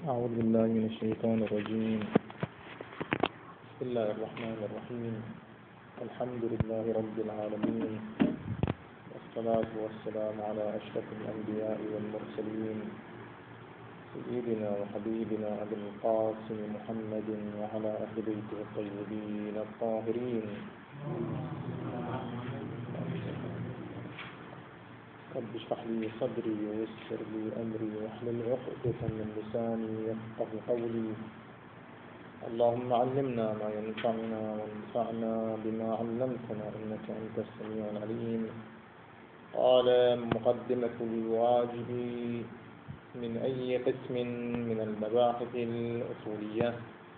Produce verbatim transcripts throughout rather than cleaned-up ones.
أعوذ بالله من الشيطان الرجيم. بسم الله الرحمن الرحيم. الحمد لله رب العالمين، والصلاة والسلام على أشرف الأنبياء والمرسلين، سيدنا وحبيبنا أبي القاسم محمد وعلى أهل بيته الطيبين الطاهرين. رب اشرح لي صدري ويسر لي أمري واحلل عقدة من لساني يفقه قولي. اللهم علمنا ما ينفعنا وانفعنا بما علمتنا إنك أنت السميع العليم. قال مقدمة الواجب من أي قسم من المباحث الأصولية.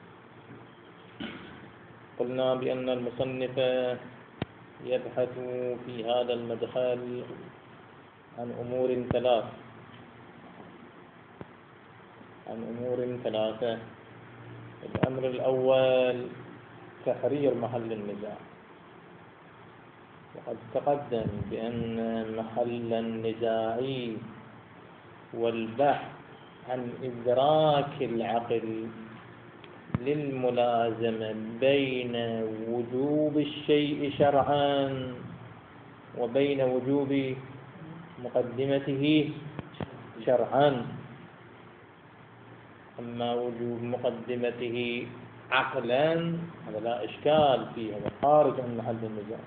قلنا بأن المصنف يبحث في هذا المدخل عن أمور ثلاث عن أمور ثلاثة. الأمر الأول تحرير محل النزاع، وقد تقدم بأن محل النزاع والبحث عن إدراك العقل للملازمة بين وجوب الشيء شرعا وبين وجوب مقدمته شرعا. أما وجوب مقدمته عقلا هذا لا إشكال فيه، هذا خارج عن محل النزاع.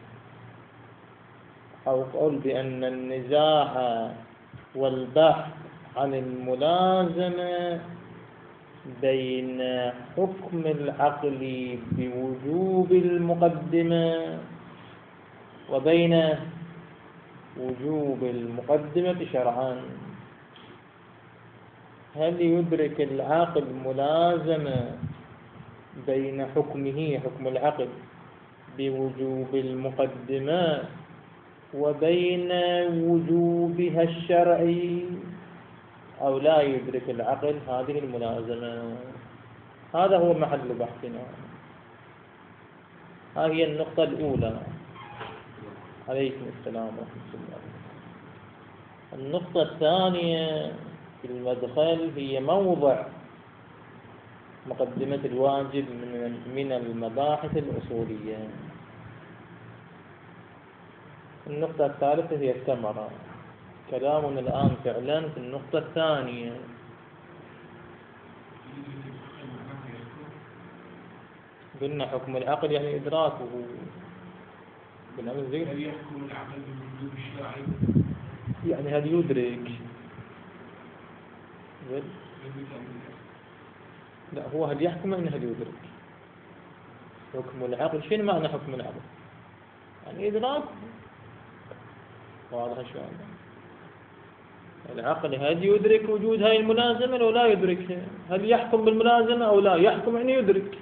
أو قول بأن النزاع والبحث عن الملازمة بين حكم العقل بوجوب المقدمة وبين وجوب المقدمة شرعا. هل يدرك العاقل ملازمة بين حكمه حكم العقل بوجوب المقدمة وبين وجوبها الشرعي، أو لا يدرك العقل هذه الملازمة؟ هذا هو محل بحثنا. هذه النقطة الأولى. عليكم السلام ورحمة الله. النقطة الثانية في المدخل هي موضع مقدمة الواجب من المباحث الأصولية. النقطة الثالثة هي الثمرة. كلامنا الآن فعلا في النقطة الثانية. قلنا حكم العقل يعني إدراكه. هل يحكم العقل بالوجوب الشرعي؟ يعني هل يدرك؟ لا، هو هل يحكم يعني هل يدرك. حكم العقل شنو معنى حكم العقل؟ يعني إدراك. واضح شلون؟ العقل هل يدرك وجود هاي الملازمة أو لا يدركها؟ هل يحكم بالملازمة أو لا يحكم يعني يدرك.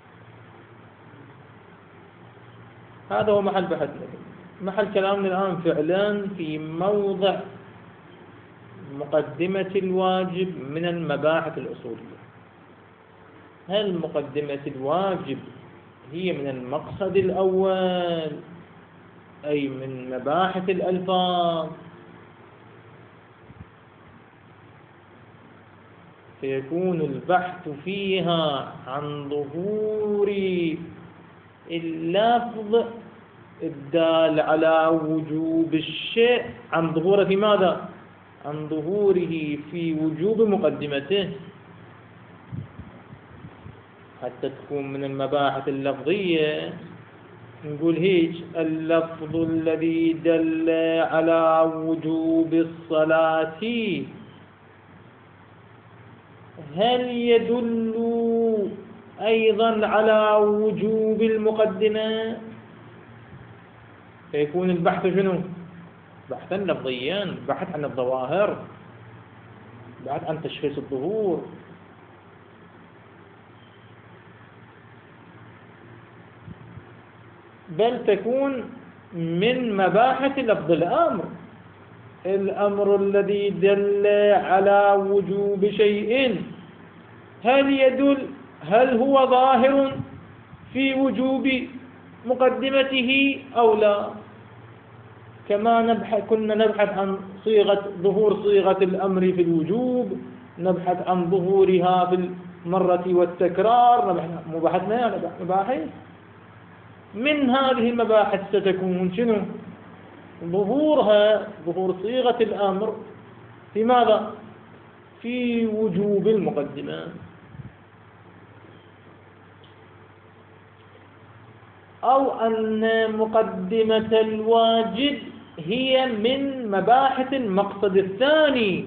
هذا هو محل بحثنا. محل كلامنا الآن فعلا في موضع مقدمة الواجب من المباحث الأصولية. هل مقدمة الواجب هي من المقصد الأول أي من مباحث الألفاظ، فيكون البحث فيها عن ظهور اللفظ الدال على وجوب الشيء، عن ظهوره في ماذا؟ عن ظهوره في وجوب مقدمته، حتى تكون من المباحث اللفظية. نقول هيك: اللفظ الذي دل على وجوب الصلاة هل يدل أيضا على وجوب المقدمة؟ فيكون البحث شنو؟ بحثا لفظيا، بحث عن الظواهر، بحث عن تشخيص الظهور. بل تكون من مباحث لفظ الأمر. الأمر الذي دل على وجوب شيء هل يدل هل هو ظاهر في وجوب مقدمته أو لا؟ كما نبحث كنا نبحث عن صيغة ظهور صيغة الأمر في الوجوب، نبحث عن ظهورها في المرة والتكرار، مو بحثنا مباحث. من هذه المباحث ستكون شنو؟ ظهورها، ظهور صيغة الأمر في ماذا؟ في وجوب المقدمة، أو أن مقدمة الواجب هي من مباحث المقصد الثاني،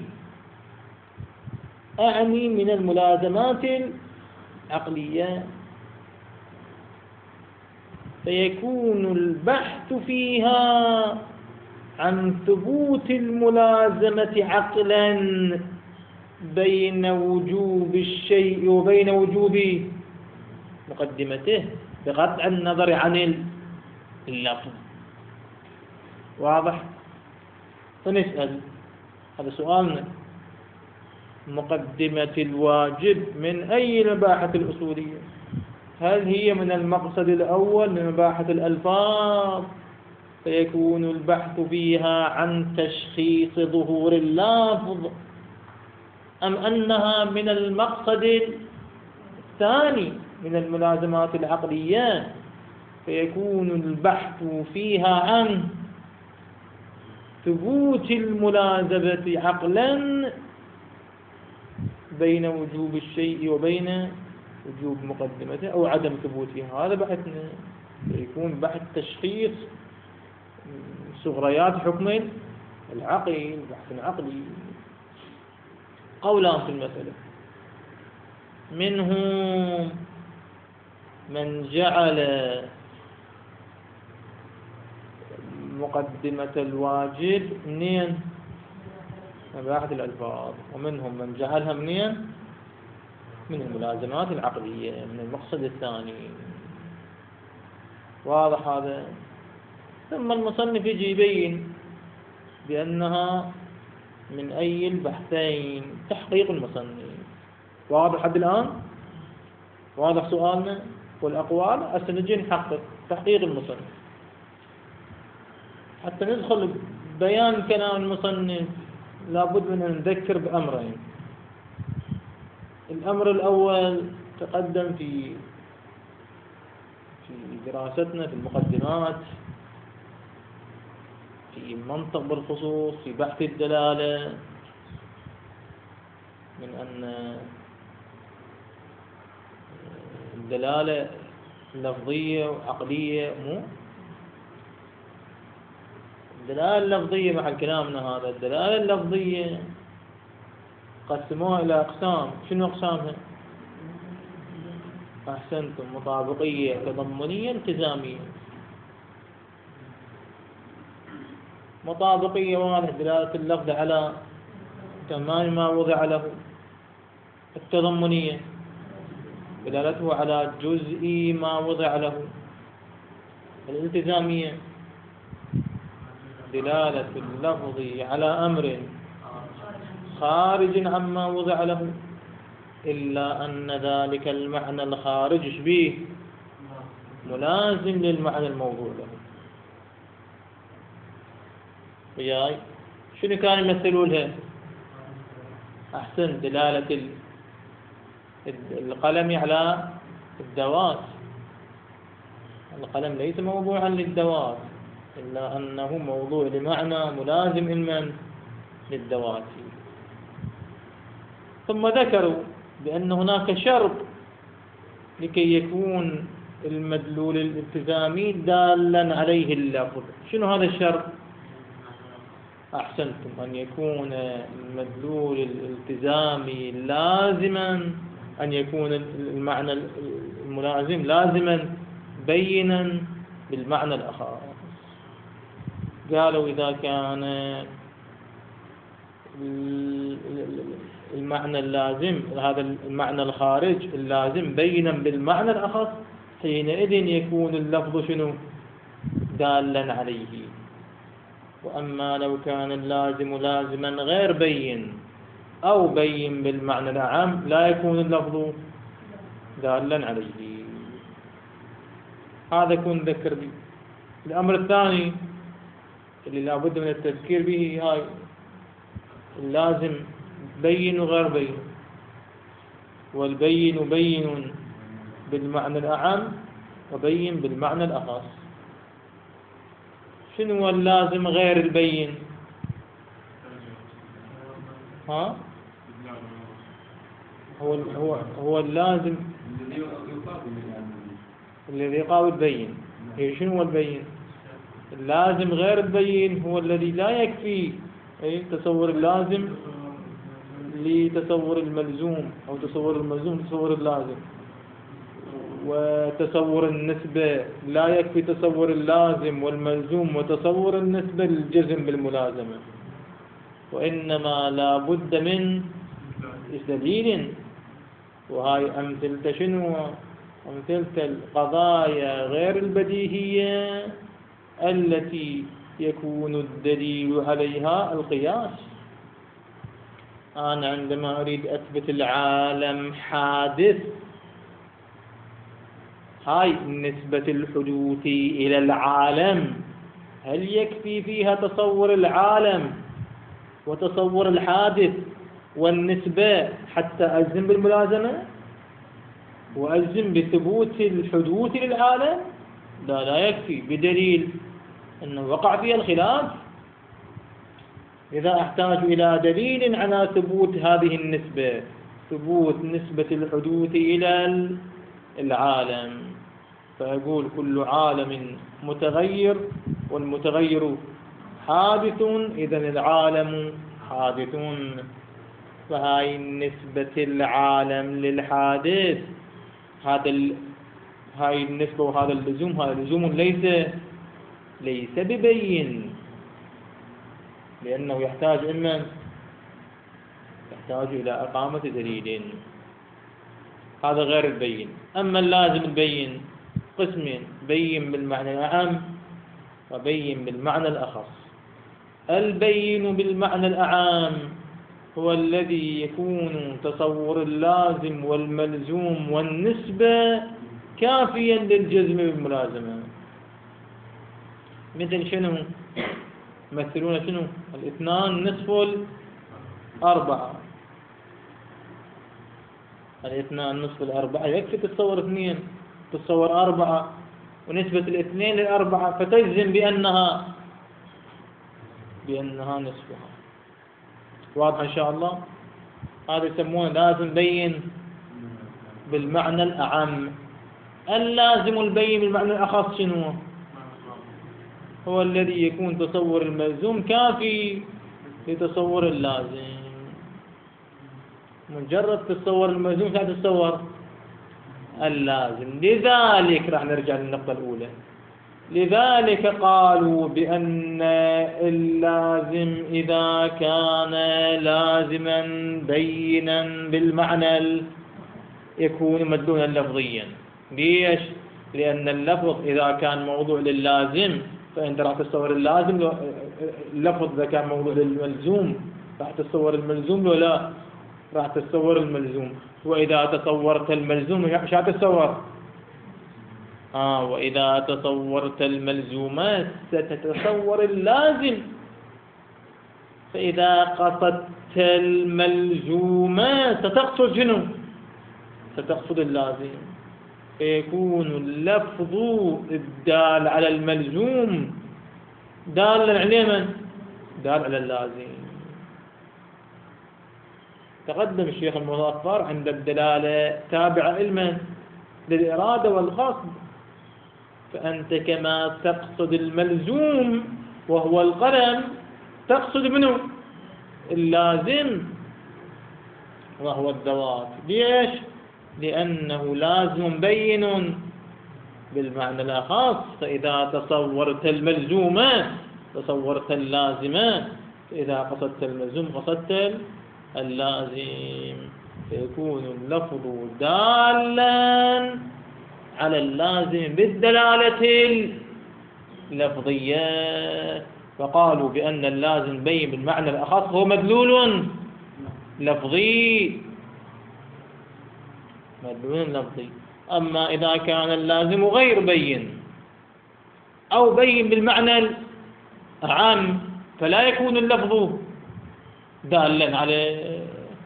أعني من الملازمات العقلية، فيكون البحث فيها عن ثبوت الملازمة عقلا بين وجوب الشيء وبين وجوب مقدمته بقطع النظر عن اللفظ. واضح؟ فنسأل، هذا سؤالنا، مقدمة الواجب من أي المباحث الأصولية؟ هل هي من المقصد الأول من مباحث الألفاظ فيكون البحث فيها عن تشخيص ظهور اللفظ، أم أنها من المقصد الثاني من الملازمات العقلية فيكون البحث فيها عن ثبوت الملازمة عقلا بين وجوب الشيء وبين وجوب مقدمته أو عدم ثبوتها؟ هذا بحثنا، يكون بحث تشخيص صغريات حكم العقل، بحث عقلي. قولان في المسألة، منهم من جعل مقدمة الواجب منين؟ مباحث الألفاظ، ومنهم من جعلها منين؟ من الملازمات العقلية، من المقصد الثاني. واضح هذا؟ ثم المصنف يجي يبين بأنها من أي البحثين، تحقيق المصنف. واضح حد الآن؟ واضح سؤالنا والأقوال؟ هسه نجي نحقق تحقيق المصنف حتى ندخل بيان كلام المصنف. لابد من أن نذكر بأمرين. الأمر الأول تقدم في في دراستنا في المقدمات في منطق بالخصوص في بحث الدلالة، من أن الدلالة لفظية وعقلية. مو الدلالة اللفظية محل كلامنا هذا، الدلالة اللفظية قسموها إلى أقسام. شنو أقسامها؟ أحسنتم، مطابقية، تضمنية، التزامية. مطابقية واضح، دلالة اللفظ على تمام ما وضع له. التضمنية دلالته على جزء ما وضع له. الالتزامية دلالة اللفظ على أمر خارج عما وضع له، إلا أن ذلك المعنى الخارج به ملازم للمعنى الموضوع له. وياي شنو كانوا يمثلوا لها؟ أحسن، دلالة القلم على الذوات. القلم ليس موضوعا للذوات، إلا أنه موضوع لمعنى ملازم علما للذوات. ثم ذكروا بأن هناك شرط لكي يكون المدلول الالتزامي دالا عليه اللفظ. شنو هذا الشرط؟ أحسنتم، أن يكون المدلول الالتزامي لازما، أن يكون المعنى الملازم لازما بينا بالمعنى الآخر. قالوا إذا كان المعنى اللازم، هذا المعنى الخارج اللازم بينا بالمعنى الأخص، حينئذ يكون اللفظ شنو؟ دالا عليه. وأما لو كان اللازم لازما غير بين أو بين بالمعنى الأعم، لا يكون اللفظ دالا عليه. هذا كن ذكر به. الأمر الثاني اللي لابد من التذكير به، هاي اللازم بين وغير بين، والبين بين بالمعنى الأعم وبين بالمعنى الأخص. شنو هو اللازم غير البين؟ ها؟ هو هو هو اللازم الذي يقابل البين. شنو هو البين؟ اللازم غير البين هو الذي لا يكفي أي تصور اللازم لتصور الملزوم، أو تصور الملزوم تصور اللازم، وتصور النسبة لا يكفي تصور اللازم والملزوم وتصور النسبة للجزم بالملازمة، وإنما لا بد من دليل. وهاي أمثلة شنو؟ أمثلة القضايا غير البديهية التي يكون الدليل عليها القياس. أنا عندما أريد أثبت العالم حادث، هاي نسبة الحدوث إلى العالم هل يكفي فيها تصور العالم وتصور الحادث والنسبة حتى أجزم بالملازمة وأجزم بثبوت الحدوث للعالم؟ لا لا يكفي، بدليل أنه وقع فيها الخلاف. إذا أحتاج إلى دليل على ثبوت هذه النسبة، ثبوت نسبة الحدوث إلى العالم، فأقول كل عالم متغير والمتغير حادث، إذن العالم حادث. فهاي نسبة العالم للحادث، هذا ال... هاي النسبة وهذا اللزوم، هذا لزوم ليس ليس ببين، لأنه يحتاج إما يحتاج إلى إقامة دليل. هذا غير البين. أما اللازم البين قسمين: بين بالمعنى الأعم وبين بالمعنى الأخص. البين بالمعنى الأعم هو الذي يكون تصور اللازم والملزوم والنسبة كافيا للجزم بالملازمة. مثل شنو؟ يمثلون شنو؟ الاثنان نصف الأربعة. الاثنان نصف الأربعة يكفي تتصور اثنين، تتصور أربعة، ونسبة الاثنين للأربعة فتجزم بأنها بأنها نصفها. واضح إن شاء الله؟ هذا يسمونه لازم بين بالمعنى الأعم. اللازم البين بالمعنى الأخص شنو؟ هو الذي يكون تصور الملزوم كافي لتصور اللازم. مجرد تصور الملزوم لا تتصور اللازم. لذلك راح نرجع للنقطة الأولى، لذلك قالوا بأن اللازم إذا كان لازما بينا بالمعنى يكون مدلولا لفظيا. ليش؟ لأن اللفظ إذا كان موضوع لللازم فأنت راح تتصور اللازم، اللفظ إذا كان موضوع للملزوم راح تتصور الملزوم، لو لا راح تتصور الملزوم. وإذا تصورت الملزوم شو تتصور؟ آه وإذا تصورت الملزومات ستتصور اللازم. فإذا قصدت الملزومات ستقصد شنو؟ ستقصد اللازم، فيكون اللفظ الدال على الملزوم دالا على من؟ دال على اللازم. تقدم الشيخ المظفر عند الدلالة تابعة علما للإرادة والقصد، فأنت كما تقصد الملزوم وهو القلم تقصد منه اللازم وهو الذوات. ليش؟ لأنه لازم بين بالمعنى الأخص. فإذا تصورت الملزومة تصورت اللازمة، فإذا قصدت الملزوم قصدت اللازم، فيكون اللفظ دالا على اللازم بالدلالة اللفظية. فقالوا بأن اللازم بين بالمعنى الأخص هو مدلول لفظي، مدلول لفظي. أما إذا كان اللازم غير بين أو بين بالمعنى العام فلا يكون اللفظ دالا على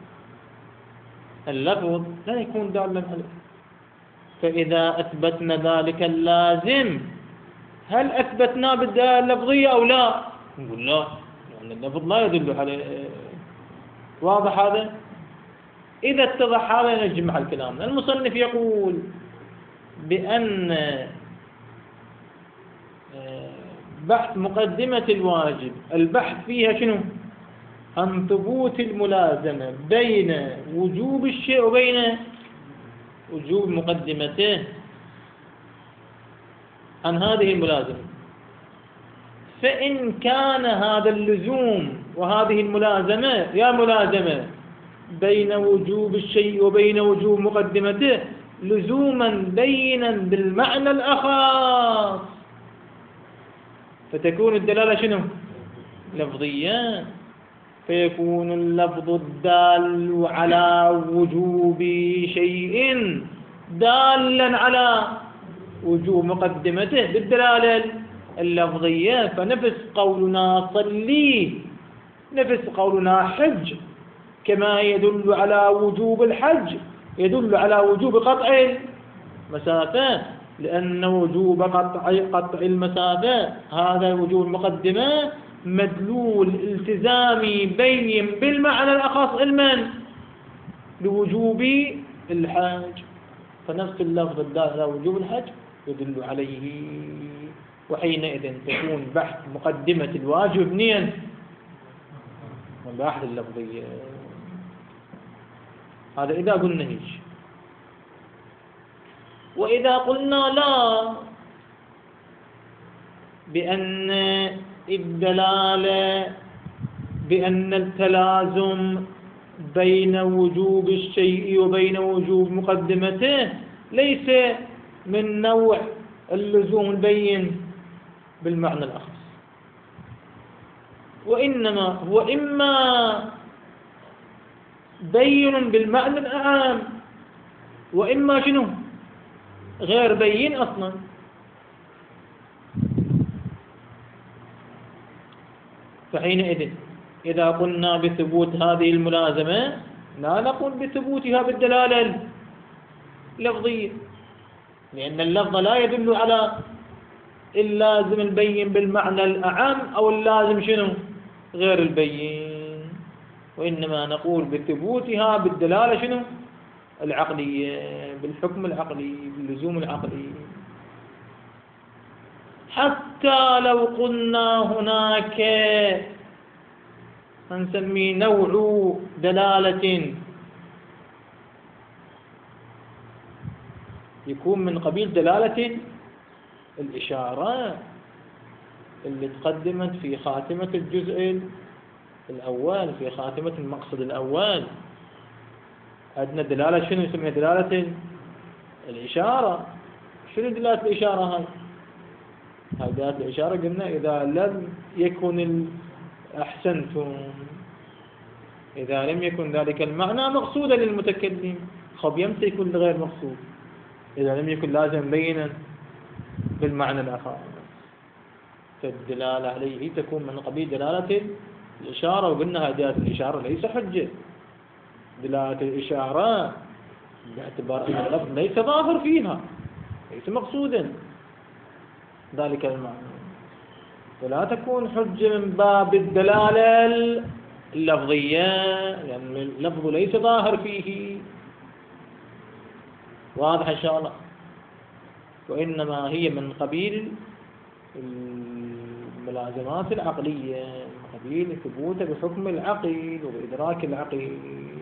اللفظ لا يكون دالا عليه. فإذا أثبتنا ذلك اللازم هل أثبتنا بالدلالة اللفظية أو لا؟ نقول لا، لأن اللفظ لا يدل عليه. واضح هذا؟ إذا اتضح هذا نجمع الكلام. المصنف يقول بأن بحث مقدمة الواجب البحث فيها شنو؟ عن ثبوت الملازمة بين وجوب الشيء وبين وجوب مقدمته، عن هذه الملازمة. فإن كان هذا اللزوم وهذه الملازمة يا ملازمة بين وجوب الشيء وبين وجوب مقدمته لزوما بينا بالمعنى الأخص، فتكون الدلالة شنو؟ لفظية. فيكون اللفظ الدال على وجوب شيء دالا على وجوب مقدمته بالدلالة اللفظية. فنفس قولنا صلي، نفس قولنا حج، كما يدل على وجوب الحج يدل على وجوب قطع المسافة، لأن وجوب قطع قطع المسافة هذا وجوب المقدمة مدلول التزامي بين بالمعنى الأخص علما لوجوب الحج. فنفس اللفظ الدال على وجوب الحج يدل عليه. وحينئذ تكون بحث مقدمة الواجب منين؟ من بحث اللفظية. هذا إذا قلنا هيك. وإذا قلنا لا، بأن الدلالة بأن التلازم بين وجوب الشيء وبين وجوب مقدمته ليس من نوع اللزوم البين بالمعنى الأخص، وإنما هو إما بين بالمعنى الأعام وإما شنو؟ غير بين أصلا. فحينئذ إذا قلنا بثبوت هذه الملازمة لا نقول بثبوتها بالدلالة اللفظية، لأن اللفظ لا يدل على اللازم البين بالمعنى الأعم أو اللازم شنو؟ غير البين. وإنما نقول بثبوتها بالدلالة شنو؟ العقلية، بالحكم العقلي، باللزوم العقلي. حتى لو قلنا هناك نسميه نوع دلالة يكون من قبيل دلالة الإشارة اللي تقدمت في خاتمة الجزء الأول، في خاتمة المقصد الأول. عندنا دلالة شنو يسميها؟ دلالة الإشارة. شنو دلالة الإشارة هاي؟ هاي دلالة الإشارة قلنا إذا لم يكن أحسنتم، إذا لم يكن ذلك المعنى مقصودا للمتكلم، خب يمتى يكون غير مقصود؟ إذا لم يكن لازم بينا بالمعنى الآخر. فالدلالة عليه تكون من قبيل دلالة الإشارة، وقلنا هذه دلالة الإشارة ليس حجة. دلالة الإشارة باعتبار أن اللفظ ليس ظاهر فيها، ليس مقصودا ذلك المعنى، فلا تكون حجة من باب الدلالة اللفظية، لأن يعني اللفظ ليس ظاهر فيه. واضح إن شاء الله؟ وإنما هي من قبيل الملازمات العقلية، من قبيل ثبوت بحكم العقل وبإدراك العقل.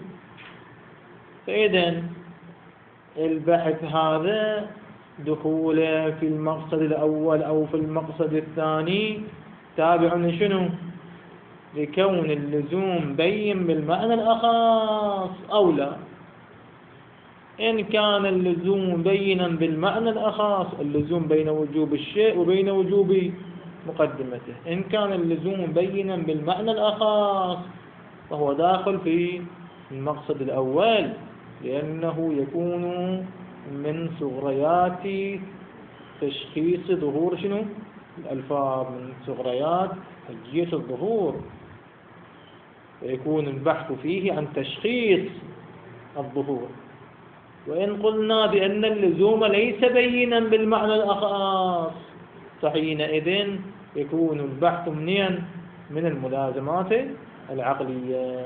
فإذا البحث هذا دخوله في المقصد الأول أو في المقصد الثاني تابع لشنو؟ لكون اللزوم بين بالمعنى الأخص أو لا. إن كان اللزوم بينا بالمعنى الأخص، اللزوم بين وجوب الشيء وبين وجوب مقدمته. إن كان اللزوم بينا بالمعنى الأخص فهو داخل في المقصد الأول، لأنه يكون من صغريات تشخيص ظهور شنو؟ الألفاظ، من صغريات حجية الظهور، ويكون البحث فيه عن تشخيص الظهور. وإن قلنا بأن اللزوم ليس بينا بالمعنى الأخص فحينئذ يكون البحث منين؟ من الملازمات العقلية.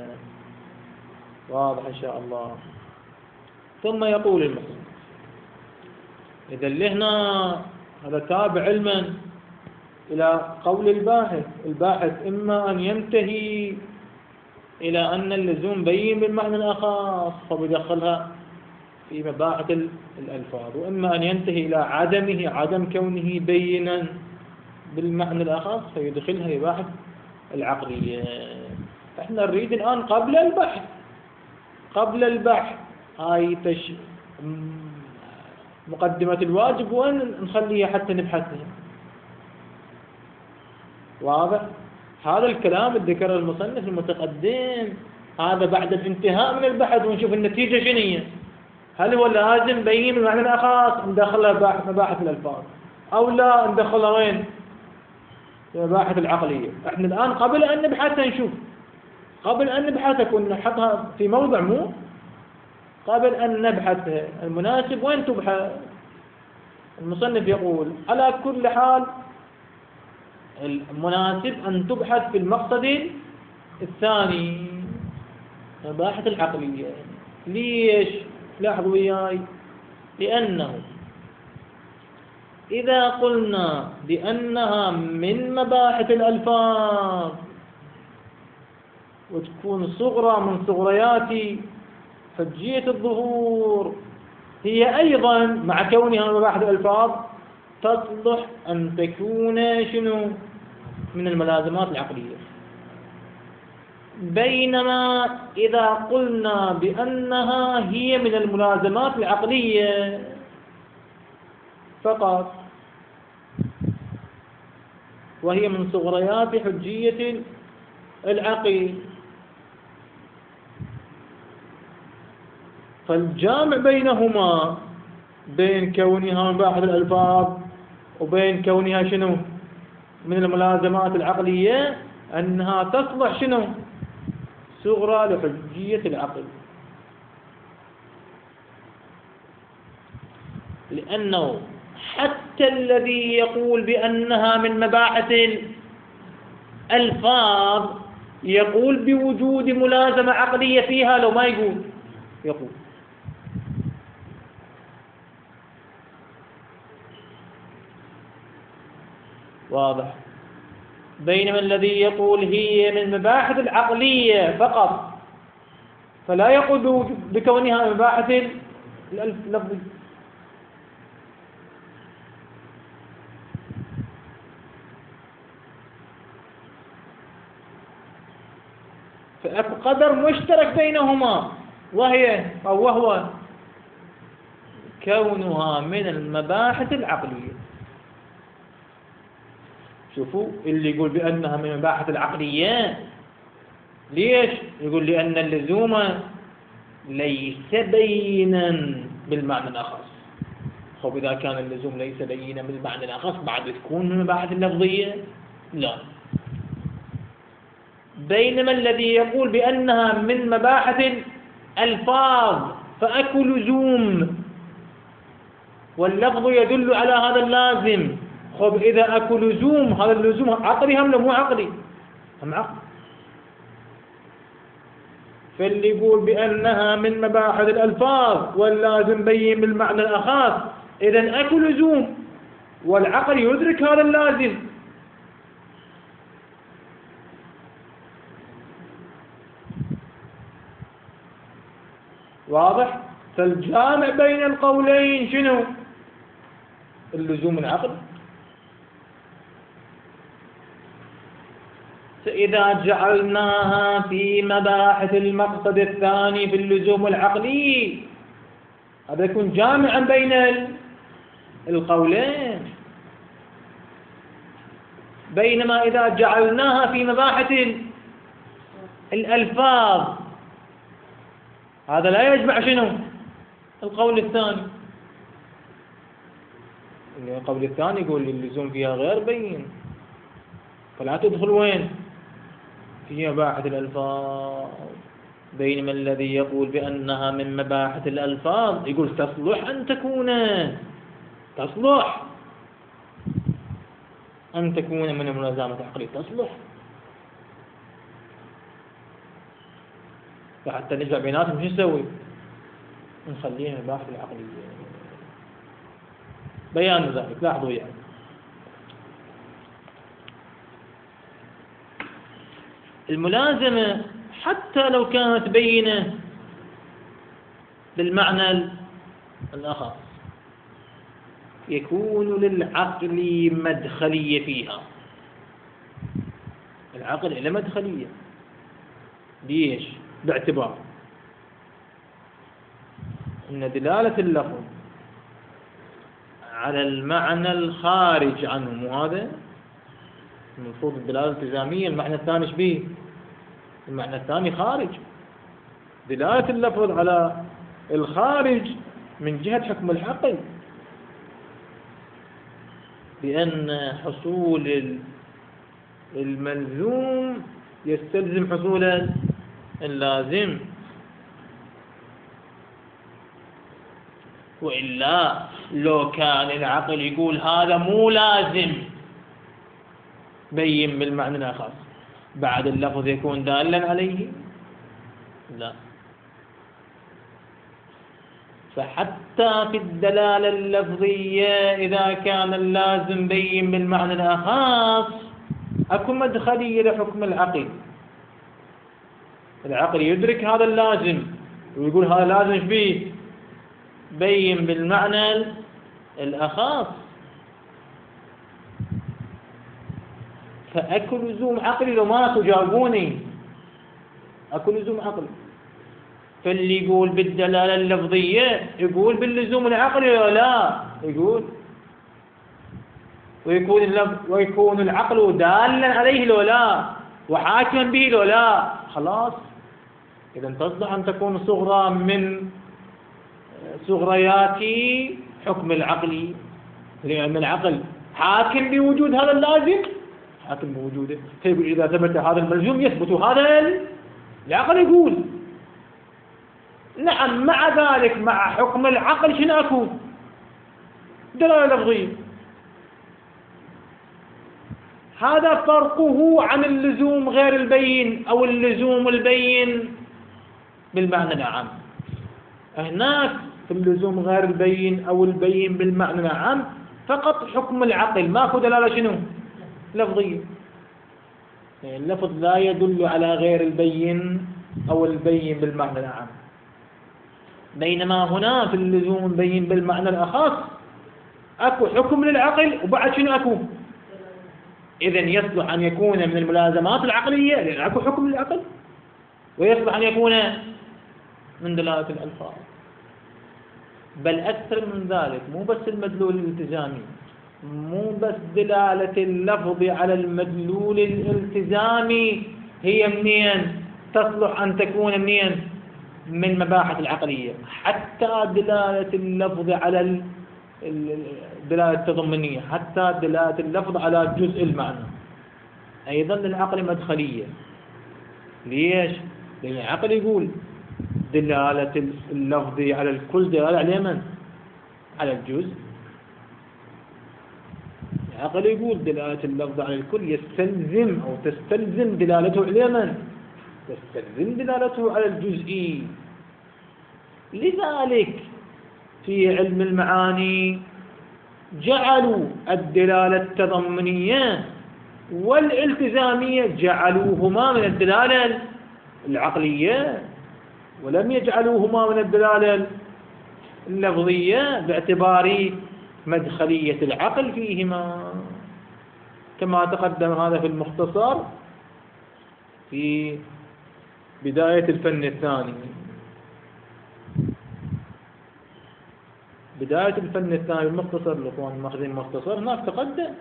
واضح إن شاء الله. ثم يقول المصنف إذا لهنا هذا تابع علما إلى قول الباحث. الباحث إما أن ينتهي إلى أن اللزوم بين بالمعنى الأخص فبيدخلها في مباحث الألفاظ، وإما أن ينتهي إلى عدمه، عدم كونه بينا بالمعنى الأخص فيدخلها في مباحث العقلية. احنا نريد الآن قبل البحث قبل البحث هاي تش... مقدمة الواجب وين نخليها حتى نبحثها. واضح؟ هذا الكلام اللي ذكره المصنف المتقدم هذا بعد الانتهاء من البحث ونشوف النتيجة شنو هي. هل هو لازم بين المعنى الأخص ندخلها مباحث الألفاظ أو لا ندخلها وين؟ مباحث العقلية. احنا الآن قبل أن نبحثها نشوف قبل أن نبحثها كنا نحطها في موضع مو قبل أن نبحث المناسب وين تبحث. المصنف يقول على كل حال المناسب أن تبحث في المقصد الثاني مباحث العقلية. ليش؟ لاحظوا وياي. لأنه إذا قلنا بأنها من مباحث الألفاظ وتكون صغرى من صغريات حجية الظهور هي أيضا مع كونها مباحث الألفاظ تصلح أن تكون شنو؟ من الملازمات العقلية. بينما إذا قلنا بأنها هي من الملازمات العقلية فقط وهي من صغريات حجية العقل فالجامع بينهما بين كونها مباحث الألفاظ وبين كونها شنو؟ من الملازمات العقلية أنها تصلح شنو؟ صغرى لحجية العقل. لأنه حتى الذي يقول بأنها من مباحث الألفاظ يقول بوجود ملازمة عقلية فيها لو ما يقول يقول. واضح؟ بينما الذي يقول هي من مباحث العقلية فقط فلا يقول بكونها مباحث اللفظ. فقدر مشترك بينهما وهي أو وهو كونها من المباحث العقلية. شوفوا اللي يقول بأنها من المباحث العقلية ليش؟ يقول لأن اللزوم ليس بينا بالمعنى الأخص. خب إذا كان اللزوم ليس بينا بالمعنى الأخص بعد تكون من المباحث اللفظية؟ لا. بينما الذي يقول بأنها من مباحث الألفاظ فأكو لزوم واللفظ يدل على هذا اللازم. خب إذا أكو لزوم هذا اللزوم عقلي هم لا مو عقلي؟ هم عقلي. فاللي يقول بأنها من مباحث الألفاظ واللازم بين بالمعنى الأخص إذن أكو لزوم والعقل يدرك هذا اللازم. واضح؟ فالجامع بين القولين شنو؟ اللزوم العقل. فإذا جعلناها في مباحث المقصد الثاني في اللزوم العقلي هذا يكون جامعا بين القولين. بينما إذا جعلناها في مباحث الألفاظ هذا لا يجمع شنو؟ القول الثاني. القول الثاني يقول اللزوم فيها غير بين فلا تدخل وين؟ في مباحث الألفاظ. بينما الذي يقول بأنها من مباحث الألفاظ يقول تصلح أن تكون تصلح أن تكون من الملازمة العقلية، تصلح. فحتى نجمع بيناتهم شو نسوي؟ نخليها مباحث العقلية. بيان ذلك لاحظوا يعني. الملازمة حتى لو كانت بينة بالمعنى الآخر يكون للعقل مدخلية فيها. العقل له مدخلية. ليش؟ باعتبار أن دلالة اللفظ على المعنى الخارج عنه، مو هذا المفروض الدلالة الالتزامية المعنى الثاني ايش بيه؟ المعنى الثاني خارج. دلالة اللفظ على الخارج من جهة حكم العقل، بأن حصول الملزوم يستلزم حصول اللازم، وإلا لو كان العقل يقول هذا مو لازم بين بالمعنى الآخر بعد اللفظ يكون دالا عليه؟ لا. فحتى في الدلالة اللفظية إذا كان اللازم بين بالمعنى الآخر أكو مدخلية لحكم العقل. العقل يدرك هذا اللازم ويقول هذا لازم ايش بيه؟ بين بالمعنى الأخص. فأكو لزوم عقلي لو ما تجاوبوني، أكو لزوم عقلي. فاللي يقول بالدلالة اللفظية يقول باللزوم العقلي ولا لا؟ يقول. ويكون ويكون العقل دالا عليه لو لا؟ وحاكما به لو لا؟ خلاص إذا تصلح أن تكون صغرى من صغريات حكم العقل، لأن العقل حاكم بوجود هذا اللازم، حاكم بوجوده. فيقول إذا ثبت هذا الملزوم يثبت هذا العقل. يقول نعم، مع ذلك مع حكم العقل شنو أكو؟ دلالة لفظية. هذا فرقه عن اللزوم غير البين أو اللزوم البين بالمعنى العام. هناك في اللزوم غير البين أو البين بالمعنى العام فقط حكم العقل، ماكو دلالة شنو؟ لفظية. يعني اللفظ لا يدل على غير البين أو البين بالمعنى العام. بينما هنا في اللزوم البين بالمعنى الأخص أكو حكم للعقل وبعد شنو أكو؟ إذن يصلح أن يكون من الملازمات العقلية لأن أكو حكم للعقل، ويصلح أن يكون من دلالة الألفاظ. بل أكثر من ذلك، مو بس المدلول الالتزامي، مو بس دلالة اللفظ على المدلول الالتزامي هي منين تصلح أن تكون منين من مباحث العقلية، حتى دلالة اللفظ على الدلالة التضمنية، حتى دلالة اللفظ على جزء المعنى أيضا للعقل مدخلية. ليش؟ لأن العقل يقول دلالة اللفظ على الكل دلالة على من؟ على الجزء. العقل يقول دلالة اللفظ على الكل يستلزم أو تستلزم دلالته على من؟ تستلزم دلالته على الجزء. لذلك في علم المعاني جعلوا الدلالة التضمنية والالتزامية جعلوهما من الدلالة العقلية، ولم يجعلوهما من الدلالة اللفظية باعتبار مدخلية العقل فيهما، كما تقدم هذا في المختصر في بداية الفن الثاني. بداية الفن الثاني المختصر، الأخوان الماخذين المختصر، هناك تقدم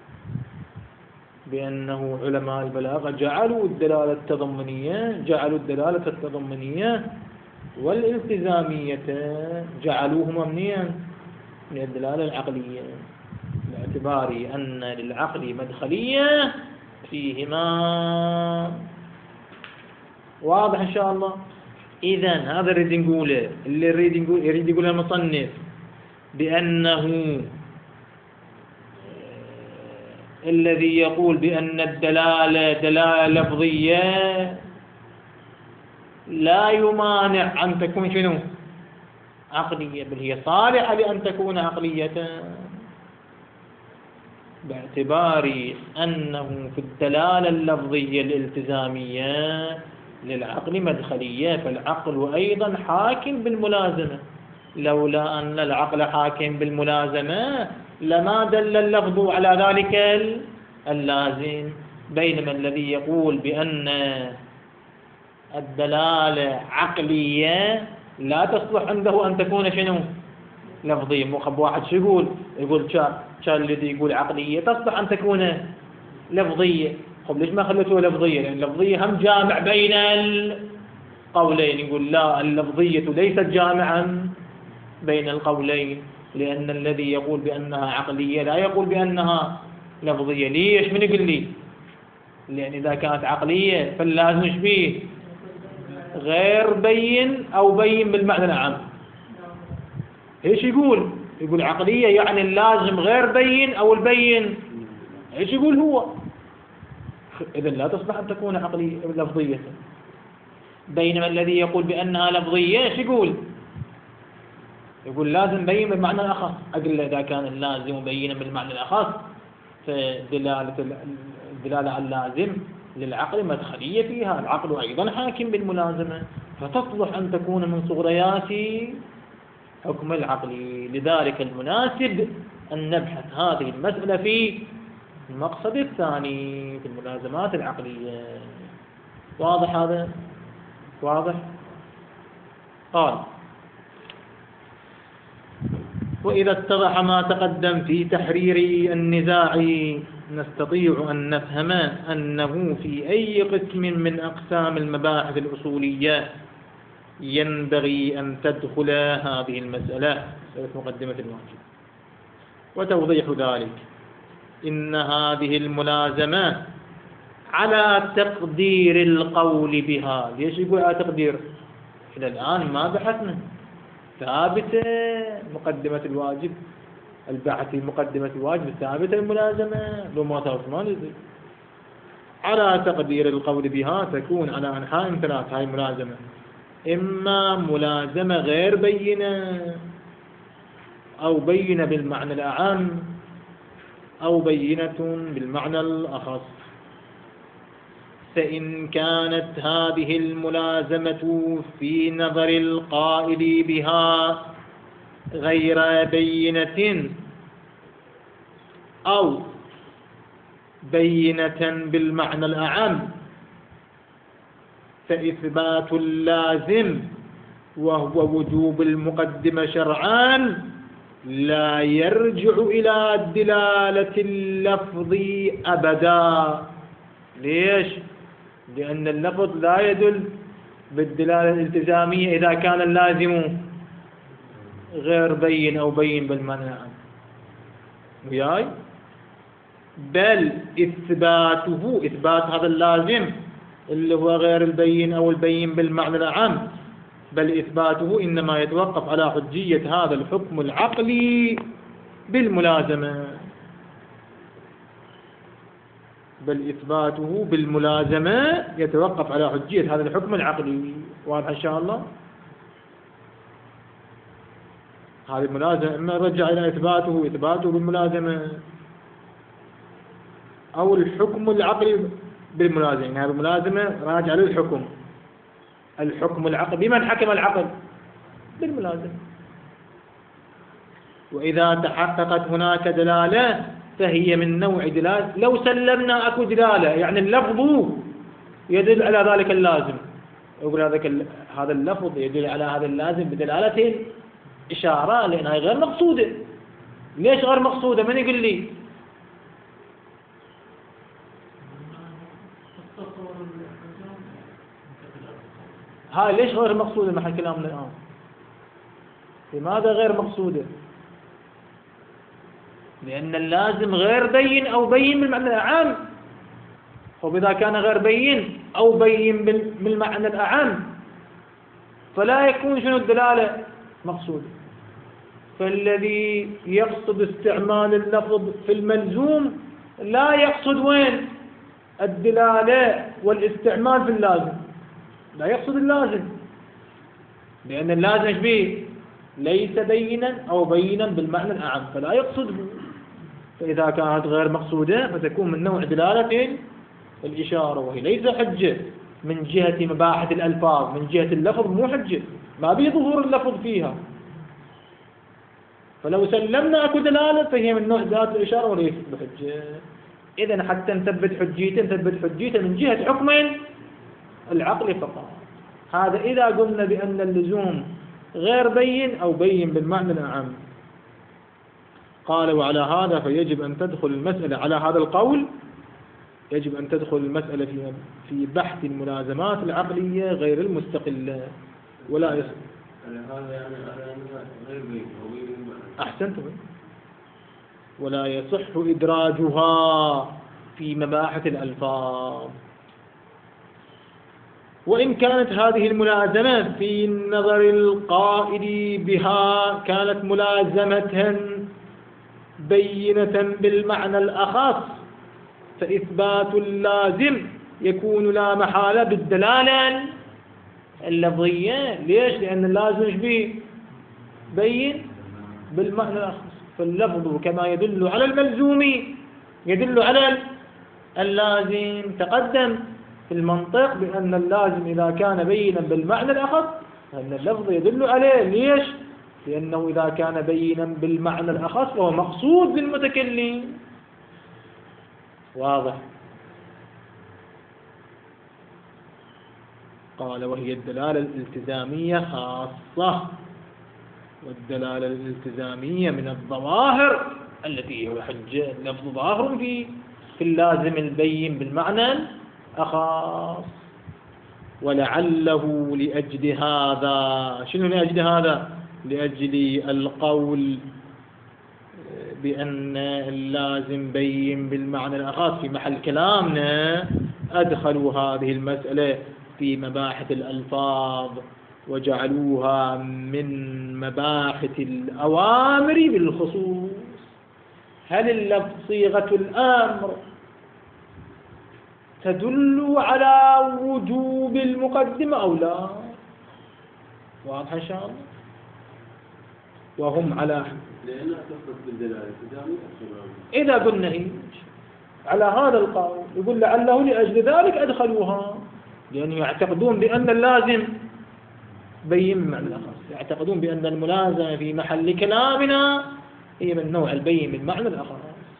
بأنه علماء البلاغة جعلوا الدلالة التضمنية جعلوا الدلالة التضمنية والالتزامية جعلوهما منين؟ من الدلالة العقلية، باعتبار أن للعقل مدخلية فيهما. واضح إن شاء الله؟ إذا هذا يريد نقوله، اللي يريد يقول يريد يقول المصنف بأنه الذي يقول بأن الدلالة دلالة لفظية لا يمانع أن تكون شنو؟ عقلية، بل هي صالحة لأن تكون عقلية، باعتبار أنه في الدلالة اللفظية الالتزامية للعقل مدخلية، فالعقل أيضا حاكم بالملازمة، لولا أن العقل حاكم بالملازمة لما دل اللفظ على ذلك اللازم. بينما الذي يقول بأن الدلالة عقلية لا تصلح عنده أن تكون شنو؟ لفظية. مو خب واحد شو يقول؟ يقول شا الذي يقول عقلية تصلح أن تكون لفظية. خب ليش ما خلته لفظية؟ لأن اللفظية هم جامع بين القولين. يقول لا، اللفظية ليست جامعا بين القولين، لأن الذي يقول بأنها عقلية لا يقول بأنها لفظية. ليش؟ من يقول لي؟ لأن إذا كانت عقلية فاللازم ايش فيه؟ غير بين أو بين بالمعنى العام. ايش يقول؟ يقول عقلية يعني اللازم غير بين أو البين. ايش يقول هو؟ إذا لا تصلح أن تكون عقلية لفظية. بينما الذي يقول بأنها لفظية ايش يقول؟ يقول لازم بين بالمعنى الأخص. أقول إذا كان اللازم بينا بالمعنى الأخص فدلالة الدلالة على اللازم للعقل مدخلية فيها، العقل أيضا حاكم بالملازمة، فتصلح أن تكون من صغريات حكم العقل. لذلك المناسب أن نبحث هذه المسألة في المقصد الثاني في الملازمات العقلية. واضح هذا؟ واضح؟ قال: وإذا اتضح ما تقدم في تحرير النزاع نستطيع أن نفهم أنه في أي قسم من أقسام المباحث الأصولية ينبغي أن تدخل هذه المسألة، مقدمة الواجب. وتوضيح ذلك إن هذه الملازمة على تقدير القول بها. ليش يقول على تقدير؟ إلى الآن ما بحثنا، ثابتة مقدمة الواجب، البحث في مقدمة الواجب ثابتة الملازمة، لو ما ثابت ما نزل. على تقدير القول بها تكون على أنحاء ثلاث هاي الملازمة: إما ملازمة غير بينة، أو بينة بالمعنى الأعم، أو بينة بالمعنى الأخص. فإن كانت هذه الملازمة في نظر القائل بها غير بينة أو بينة بالمعنى الأعم فإثبات اللازم وهو وجوب المقدمة شرعان لا يرجع إلى دلالة اللفظ أبدا. ليش؟ لأن اللفظ لا يدل بالدلالة الالتزامية إذا كان اللازم غير بين أو بين بالمعنى العام، وياي؟ بل إثباته، إثبات هذا اللازم اللي هو غير البين أو البين بالمعنى العام، بل إثباته إنما يتوقف على حجية هذا الحكم العقلي بالملازمة، بل إثباته بالملازمة يتوقف على حجية هذا الحكم العقلي. واضح إن شاء الله؟ هذه الملازمة إما رجع إلى إثباته إثباته بالملازمة، أو الحكم العقلي بالملازمة. يعني هذه الملازمة راجع للحكم، الحكم العقلي بمن حكم العقل؟ بالملازمة. وإذا تحققت هناك دلالة فهي من نوع دلالة. لو سلمنا أكو دلالة يعني اللفظ يدل على ذلك اللازم، يقول هذا هذا اللفظ يدل على هذا اللازم بدلالة إشارة، لأنها غير مقصودة. ليش غير مقصودة؟ من يقول لي؟ هاي ليش غير مقصودة محل كلامنا الآن؟ لماذا غير مقصودة؟ لأن اللازم غير بين أو بين بالمعنى الأعم. وإذا كان غير بين أو بين بالمعنى الأعم فلا يكون شنو الدلالة مقصودة. فالذي يقصد استعمال اللفظ في الملزوم لا يقصد وين الدلالة والاستعمال في اللازم، لا يقصد اللازم، لأن اللازم ايش به؟ ليس بينا أو بينا بالمعنى الأعم، فلا يقصده. فإذا كانت غير مقصودة فتكون من نوع دلالة الإشارة، وهي ليس حجة من جهة مباحث الألفاظ، من جهة اللفظ مو حجة، ما بيه ظهور اللفظ فيها. فلو سلمنا أكو دلالة فهي من نوع ذات الإشارة وليست بحجة. إذن حتى نثبت حجيته نثبت حجيته من جهة حكم العقل فقط. هذا إذا قلنا بأن اللزوم غير بين أو بين بالمعنى الأعم. قال وعلى هذا فيجب أن تدخل المسألة على هذا القول، يجب أن تدخل المسألة في في بحث الملازمات العقلية غير المستقلة ولا يصح. هذا يعني على غير بين أو بين المعنى. أحسنت. ولا يصح إدراجها في مباحث الألفاظ. وإن كانت هذه الملازمة في نظر القائل بها كانت ملازمة بينة بالمعنى الأخص، فإثبات اللازم يكون لا محالة بالدلالة اللفظية. ليش؟ لأن اللازم ايش به؟ بين بالمعنى الأخص. فاللفظ كما يدل على الملزوم يدل على اللازم. تقدم في المنطق بأن اللازم إذا كان بينا بالمعنى الأخص فإن اللفظ يدل عليه. ليش؟ لأنه إذا كان بينا بالمعنى الأخص فهو مقصود بالمتكلم. واضح؟ قال وهي الدلالة الالتزامية خاصة، والدلالة الالتزامية من الظواهر التي هو حجة لفظ ظاهر في في اللازم البين بالمعنى الأخص. ولعله لأجل هذا، شنو لأجل هذا؟ لأجل القول بأن اللازم بين بالمعنى الأخص في محل كلامنا أدخلوا هذه المسألة في مباحث الألفاظ وجعلوها من مباحث الأوامر بالخصوص. هل اللفظ صيغة الأمر تدل على وجوب المقدمة أو لا؟ واضح إن شاء الله. وهم على لأنها تختص بالدلالة إذا قلنا هيك على هذا القول يقول لعله لأجل ذلك أدخلوها، لأنهم يعتقدون بأن اللازم بين بمعنى الأخص، يعتقدون بأن الملازمة في محل كلامنا هي من نوع البين بالمعنى الأخص.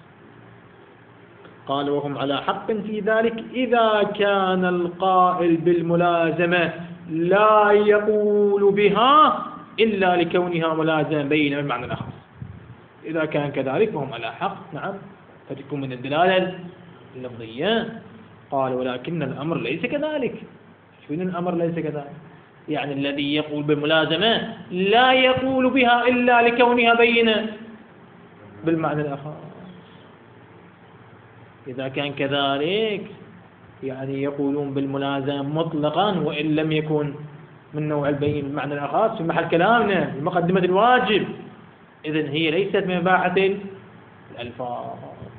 قال وهم على حق في ذلك إذا كان القائل بالملازمة لا يقول بها إلا لكونها ملازمة بين بالمعنى الأخص. إذا كان كذلك فهم على حق، نعم، فتكون من الدلالة اللفظية. قال ولكن الأمر ليس كذلك. شنو الأمر ليس كذلك؟ يعني الذي يقول بالملازمة لا يقول بها إلا لكونها بينة بالمعنى الأخص. إذا كان كذلك يعني يقولون بالملازمة مطلقا وإن لم يكن من نوع البين بالمعنى الأخص في محل كلامنا بمقدمة الواجب، إذن هي ليست من مباحث الألفاظ.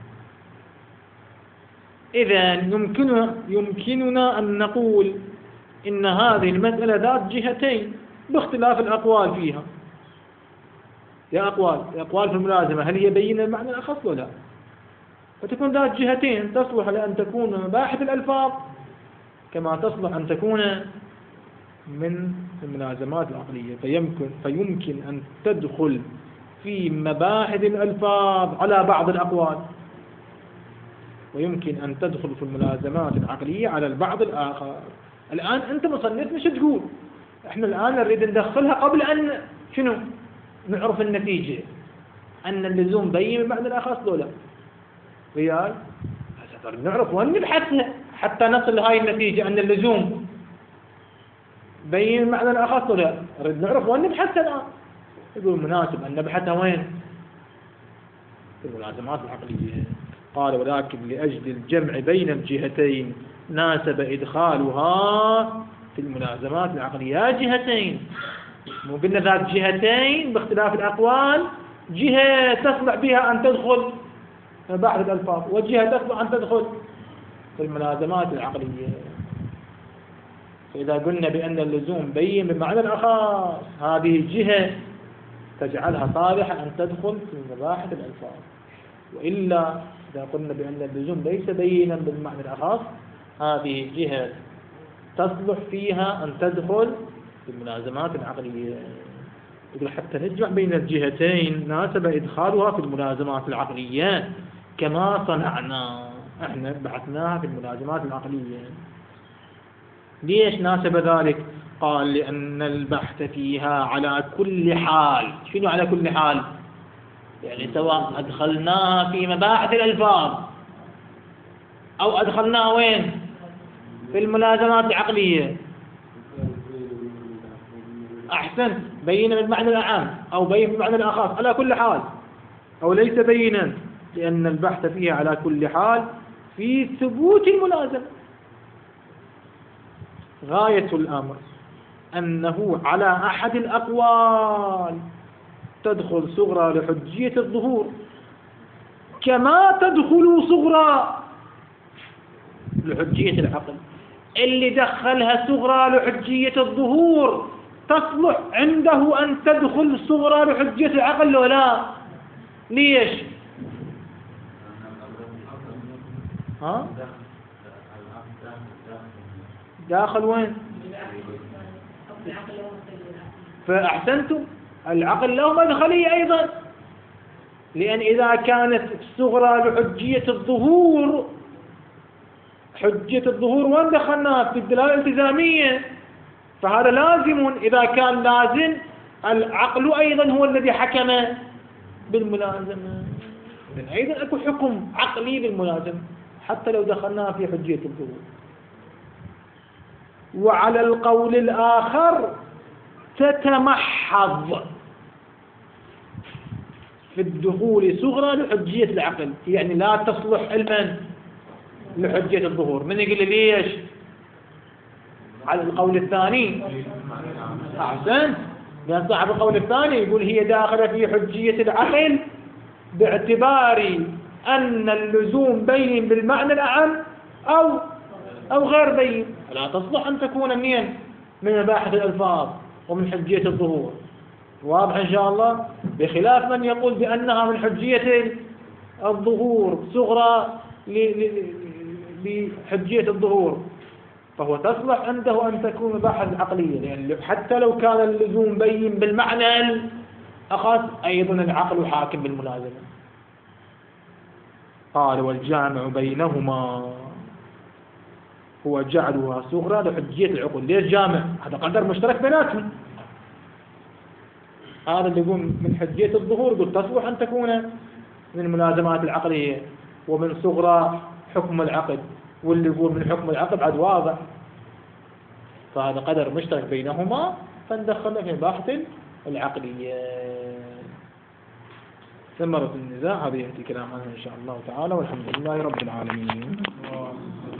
إذن يمكن يمكننا أن نقول إن هذه المسألة ذات جهتين باختلاف الأقوال فيها. يا أقوال يا أقوال في الملازمة هل هي بينة المعنى الأخص ولا لا؟ فتكون ذات جهتين، تصلح لأن تكون مباحث الألفاظ كما تصلح أن تكون من الملازمات العقلية. فيمكن فيمكن أن تدخل في مباحث الألفاظ على بعض الأقوال، ويمكن أن تدخل في الملازمات العقلية على البعض الآخر. الآن أنت مصنف مش تقول إحنا الآن نريد ندخلها قبل أن شنو نعرف النتيجة أن اللزوم بين بمعنى الأخص ولا ريال. هسه نعرف وين نبحثها حتى نصل لهاي النتيجة أن اللزوم بين بمعنى الأخص ولا. نريد نعرف وين نبحثها الآن. يقول مناسب أن نبحثها وين؟ في الملازمات العقلية. قال ولكن لأجل الجمع بين الجهتين ناسب إدخالها في الملازمات العقلية جهتين، مو قلنا ذات جهتين باختلاف الأقوال، جهة تصلح بها أن تدخل مباحث الألفاظ وجهة تصلح أن تدخل في الملازمات العقلية. فإذا قلنا بأن اللزوم بين بمعنى الأخص، هذه الجهة تجعلها صالحة أن تدخل في مباحث الألفاظ. وإلا إذا قلنا بأن اللزوم ليس بينا بالمعنى الأخص، هذه الجهة تصلح فيها أن تدخل في الملازمات العقلية. يقول حتى نجمع بين الجهتين ناسب إدخالها في الملازمات العقلية كما صنعنا، احنا بحثناها في الملازمات العقلية. ليش ناسب ذلك؟ قال لأن البحث فيها على كل حال. شنو على كل حال؟ يعني سواء أدخلناها في مباحث الألفاظ أو أدخلناها وين؟ في الملازمات العقلية. أحسن، بين بالمعنى الأعم أو بين بالمعنى الأخص، على كل حال، أو ليس بينا، لأن البحث فيها على كل حال في ثبوت الملازمة. غاية الأمر أنه على أحد الأقوال تدخل صغرى لحجية الظهور كما تدخل صغرى لحجية العقل. اللي دخلها صغرى لحجية الظهور تصلح عنده أن تدخل صغرى لحجية العقل ولا؟ ليش؟ ها؟ داخل وين؟ فأحسنتم، العقل له مدخلية أيضا، لأن إذا كانت صغرى لحجية الظهور، حجية الظهور وين دخلناها؟ في الدلالة الالتزامية، فهذا لازم. إذا كان لازم، العقل أيضا هو الذي حكم بالملازمة، إذن أيضا أكو حكم عقلي بالملازمة حتى لو دخلناها في حجية الظهور. وعلى القول الآخر تتمحض في الدخول صغرى لحجية العقل، يعني لا تصلح علما لحجية الظهور. من يقول لي ليش؟ على القول الثاني. أحسن، لأن صاحب القول الثاني يقول هي داخلة في حجية العقل باعتبار أن اللزوم بين بالمعنى الأعم أو أو غير بين، لا تصلح أن تكون منين؟ من مباحث الألفاظ ومن حجية الظهور. واضح إن شاء الله؟ بخلاف من يقول بأنها من حجية الظهور صغرى لحجية الظهور، فهو تصلح عنده أن تكون مباحث عقلية، لأن حتى لو كان اللزوم بين بالمعنى الأخص أيضا العقل حاكم بالملازمة. قال والجامع بينهما هو جعلها صغرى لحجية العقول. ليش جامع؟ هذا قدر مشترك بيناتهم. هذا اللي يقول من حجية الظهور يقول تصلح أن تكون من الملازمات العقلية، ومن صغرى حكم العقد، واللي يقول من حكم العقد عاد واضح. فهذا قدر مشترك بينهما، فندخلنا في الباحث العقلية. ثمرة النزاع هذه يأتي كلام عنها إن شاء الله تعالى، والحمد لله رب العالمين.